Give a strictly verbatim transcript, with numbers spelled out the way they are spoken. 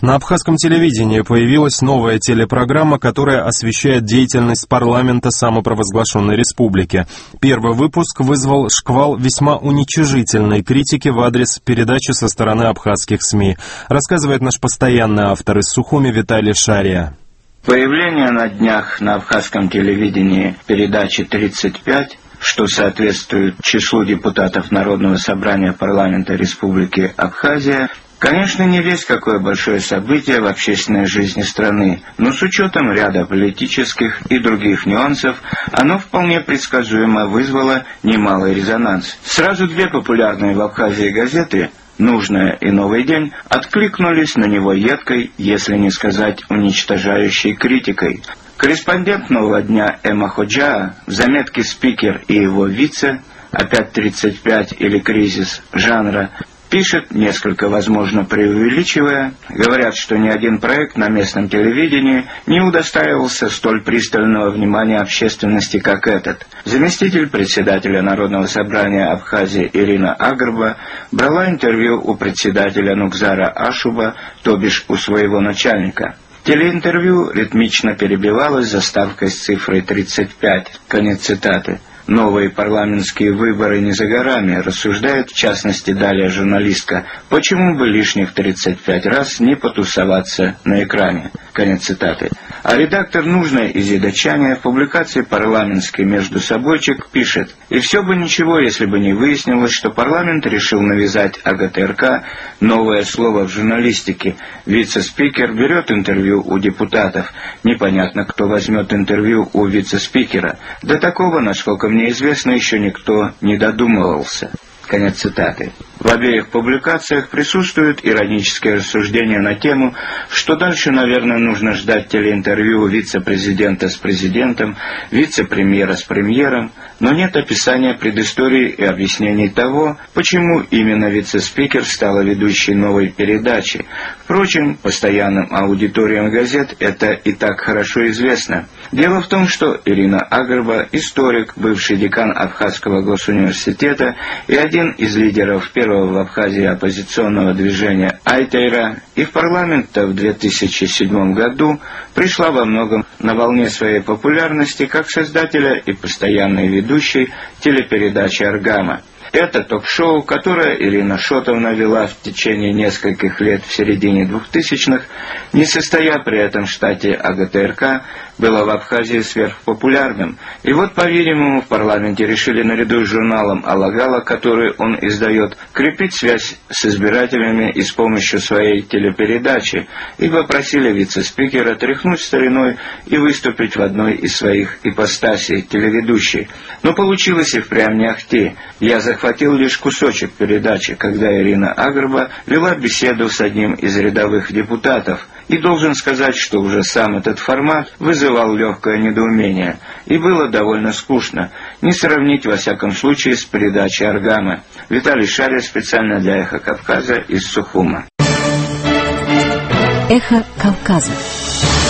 На абхазском телевидении появилась новая телепрограмма, которая освещает деятельность парламента самопровозглашенной республики. Первый выпуск вызвал шквал весьма уничижительной критики в адрес передачи со стороны абхазских СМИ, рассказывает наш постоянный автор из Сухуми Виталий Шария. Появление на днях на абхазском телевидении передачи тридцать пять, что соответствует числу депутатов Народного собрания парламента Республики Абхазия, конечно, не весть какое большое событие в общественной жизни страны, но с учетом ряда политических и других нюансов, оно вполне предсказуемо вызвало немалый резонанс. Сразу две популярные в Абхазии газеты «Нужное» и «Новый день» откликнулись на него едкой, если не сказать уничтожающей критикой. Корреспондент «Нового дня» Эма Ходжаа в заметке «Спикер и его вице», опять тридцать пять или «Кризис жанра», пишет, несколько, возможно, преувеличивая, говорят, что ни один проект на местном телевидении не удостаивался столь пристального внимания общественности, как этот. Заместитель председателя Народного собрания Абхазии Ирина Агрба брала интервью у председателя Нукзара Ашуба, то бишь у своего начальника. Телеинтервью ритмично перебивалось заставкой с цифрой тридцать пять. Конец цитаты. Новые парламентские выборы не за горами, рассуждает в частности далее журналистка, почему бы лишних тридцать пять раз не потусоваться на экране. Конец цитаты. А редактор «Нужное» из Едочания в публикации «Парламентский междусобойчик» пишет: «И все бы ничего, если бы не выяснилось, что парламент решил навязать АГТРК новое слово в журналистике. Вице-спикер берет интервью у депутатов. Непонятно, кто возьмет интервью у вице-спикера. До такого, насколько мне известно, еще никто не додумывался». Конец цитаты. В обеих публикациях присутствуют иронические рассуждения на тему, что дальше, наверное, нужно ждать телеинтервью вице-президента с президентом, вице-премьера с премьером, но нет описания предыстории и объяснений того, почему именно вице-спикер стала ведущей новой передачи. Впрочем, постоянным аудиториям газет это и так хорошо известно. Дело в том, что Ирина Агрба, историк, бывший декан Абхазского госуниверситета и один из лидеров первого в Абхазии оппозиционного движения Айтейра, и в парламент-то в две тысячи седьмом году пришла во многом на волне своей популярности как создателя и постоянной ведущей телепередачи «Аргама». Это ток-шоу, которое Ирина Шотовна вела в течение нескольких лет в середине двухтысячных, не состоя при этом в штате АГТРК, было в Абхазии сверхпопулярным. И вот, по-видимому, в парламенте решили наряду с журналом «Алагала», который он издает, крепить связь с избирателями и с помощью своей телепередачи, и попросили вице-спикера тряхнуть стариной и выступить в одной из своих ипостасей телеведущей. Но получилось и впрямь не ахти. Я захватил лишь кусочек передачи, когда Ирина Агрба вела беседу с одним из рядовых депутатов, и должен сказать, что уже сам этот формат вызывал легкое недоумение, и было довольно скучно, не сравнить во всяком случае с передачей «Аргамы». Виталий Шария специально для «Эхо Кавказа» из Сухума. Эхо Кавказа.